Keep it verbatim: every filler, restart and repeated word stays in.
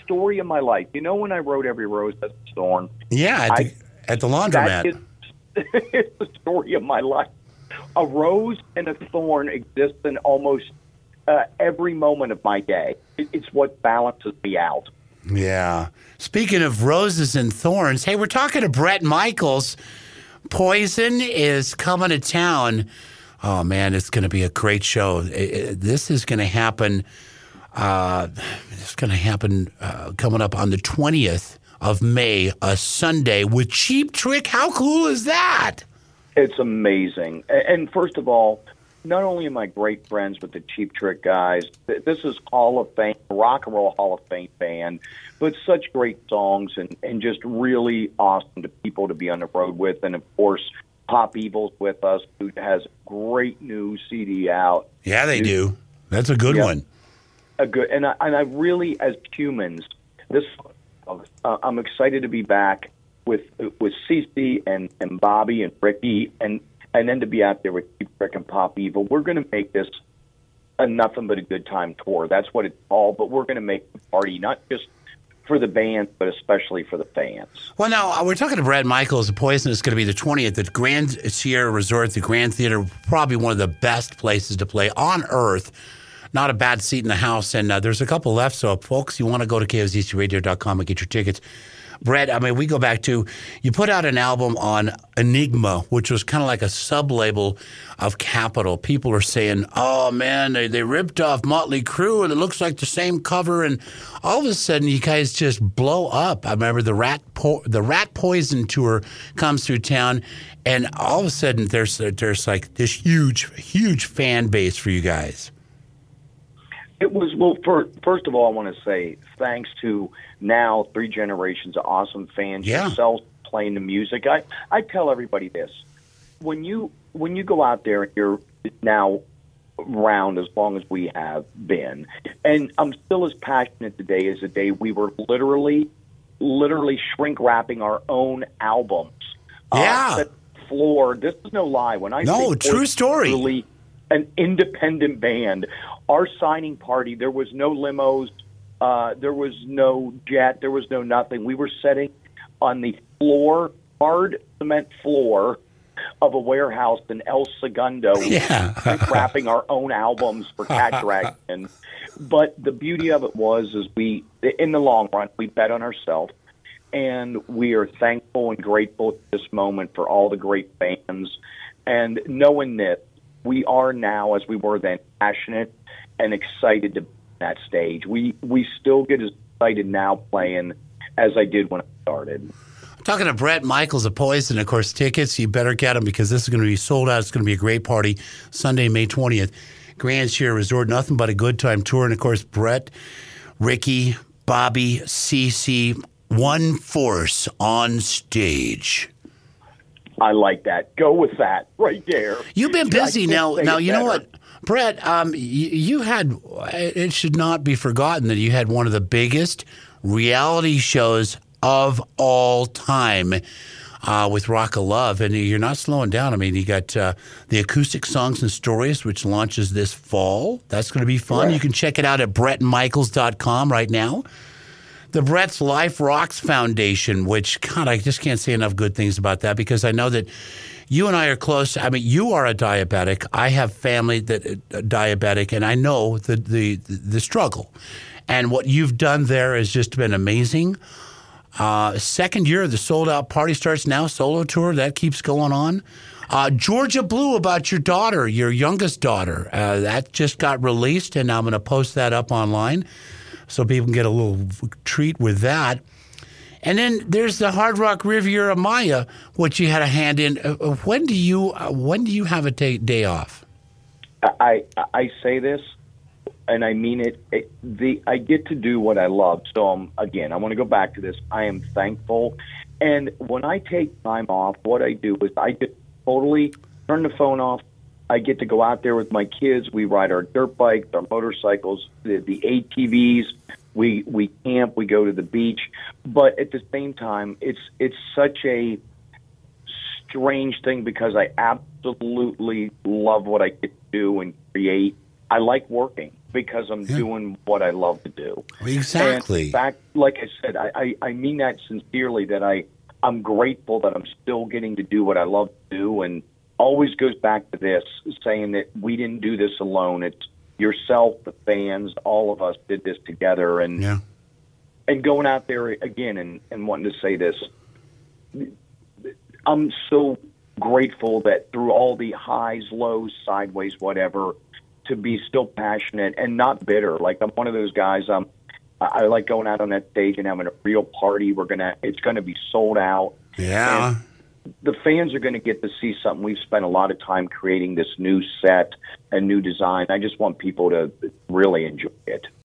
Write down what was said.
story of my life. You know when I wrote Every Rose Has a Thorn? Yeah, at the, I, at the laundromat. That is, it's the story of my life. A rose and a thorn exist in almost uh, every moment of my day. It, it's what balances me out. Yeah. Speaking of roses and thorns, hey, we're talking to Bret Michaels. Poison is coming to town. Oh, man, it's going to be a great show. It, it, this is going to happen. Uh, it's going to happen uh, coming up on the twentieth of May, a Sunday, with Cheap Trick. How cool is that? It's amazing. And first of all, not only am I great friends with the Cheap Trick guys, this is Hall of Fame, Rock and Roll Hall of Fame band, but such great songs and, and just really awesome to people to be on the road with. And, of course, Pop Evil's with us, who has a great new C D out. Yeah, they new, do. That's a good yeah, one. A good, and I, and I really, as humans, this uh, I'm excited to be back with with Cece and, and Bobby and Ricky, and, and then to be out there with Cheap Trick and Pop Evil. We're going to make this a nothing but a good time tour. That's what it's called, but we're going to make the party not just for the band, but especially for the fans. Well, now, we're talking to Bret Michaels. The Poison is going to be the twentieth at Grand Sierra Resort, the Grand Theater, probably one of the best places to play on earth. Not a bad seat in the house, and uh, there's a couple left, so folks, you want to go to K O Z C radio dot com and get your tickets. Bret, I mean, we go back to, you put out an album on Enigma, which was kind of like a sub-label of Capitol. People are saying, oh, man, they, they ripped off Motley Crue, and it looks like the same cover, and all of a sudden, you guys just blow up. I remember the Rat po- the Rat Poison tour comes through town, and all of a sudden, there's there's like this huge, huge fan base for you guys. It was, well, for, first of all, I want to say thanks to now three generations of awesome fans, yeah. yourselves playing the music. I, I tell everybody this. When you when you go out there and you're now around as long as we have been, and I'm still as passionate today as the day we were literally, literally shrink wrapping our own albums. Yeah. Uh, the floor, this is no lie. When I no, say true story. Literally an independent band. Our signing party, there was no limos, uh, there was no jet, there was no nothing. We were sitting on the floor, hard cement floor of a warehouse in El Segundo, yeah. wrapping our own albums for Cat Dragon. But the beauty of it was, is we, in the long run, we bet on ourselves, and we are thankful and grateful at this moment for all the great fans. And knowing this, we are now, as we were then, passionate and excited to be on that stage. We we still get as excited now playing as I did when I started. Talking to Bret Michaels of Poison, of course, tickets, you better get them because this is going to be sold out. It's going to be a great party Sunday, May twentieth. Grand Sierra Resort, nothing but a good time tour. And, of course, Bret, Ricky, Bobby, Cece, one force on stage. I like that. Go with that right there. You've been busy now. Now, you know what, Bret, um, you, you had, it should not be forgotten that you had one of the biggest reality shows of all time uh, with Rock of Love, and you're not slowing down. I mean, you got uh, the Acoustic Songs and Stories, which launches this fall. That's going to be fun. Right. You can check it out at Bret Michaels dot com right now. The Bret's Life Rocks Foundation, which, God, I just can't say enough good things about that because I know that you and I are close. I mean, you are a diabetic. I have family that are diabetic, and I know the, the, the struggle. And what you've done there has just been amazing. Uh, second year of the sold-out Party Starts Now solo tour, that keeps going on. Uh, Georgia Blue, about your daughter, your youngest daughter. Uh, that just got released, and I'm going to post that up online so people can get a little treat with that. And then there's the Hard Rock Riviera Maya, which you had a hand in. Uh, when do you uh, when do you have a day, day off? I I say this, and I mean it, it. The I get to do what I love. So um, again, I want to go back to this. I am thankful, and when I take time off, what I do is I just totally turn the phone off. I get to go out there with my kids. We ride our dirt bikes, our motorcycles, the, the A T Vs. We we camp. We go to the beach. But at the same time, it's it's such a strange thing because I absolutely love what I get to do and create. I like working. because I'm Yeah. doing what I love to do. Exactly. And in fact, like I said, I, I, I mean that sincerely, that I, I'm grateful that I'm still getting to do what I love to do, and always goes back to this, saying that we didn't do this alone. It's yourself, the fans, all of us did this together. And Yeah. and going out there again and, and wanting to say this, I'm so grateful that through all the highs, lows, sideways, whatever, to be still passionate and not bitter. Like, I'm one of those guys. Um, I, I like going out on that stage and having a real party. We're gonna, it's gonna be sold out. Yeah. And the fans are going to get to see something. We've spent a lot of time creating this new set and new design. I just want people to really enjoy it.